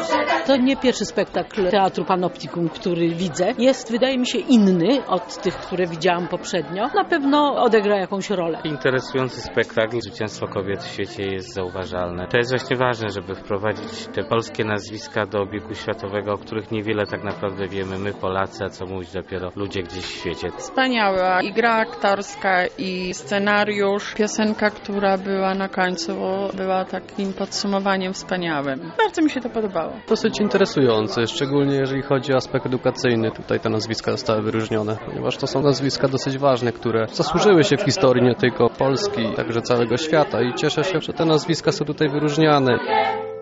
To nie pierwszy spektakl Teatru Panoptikum, który widzę. Jest, wydaje mi się, inny od tych, które widziałam poprzednio. Na pewno odegra jakąś rolę. Interesujący spektakl. Zwycięstwo kobiet w świecie jest zauważalne. To jest właśnie ważne, żeby wprowadzić te polskie nazwiska do obiegu światowego, o których niewiele tak naprawdę wiemy my, Polacy, a co mówić dopiero ludzie gdzieś w świecie. Wspaniała i gra aktorska, i scenariusz. Piosenka, która była na końcu, była takim podsumowaniem wspaniałym. Bardzo mi się to podobało. Dosyć interesujący, szczególnie jeżeli chodzi o aspekt edukacyjny. Tutaj te nazwiska zostały wyróżnione, ponieważ to są nazwiska dosyć ważne, które zasłużyły się w historii nie tylko Polski, także całego świata i cieszę się, że te nazwiska są tutaj wyróżniane.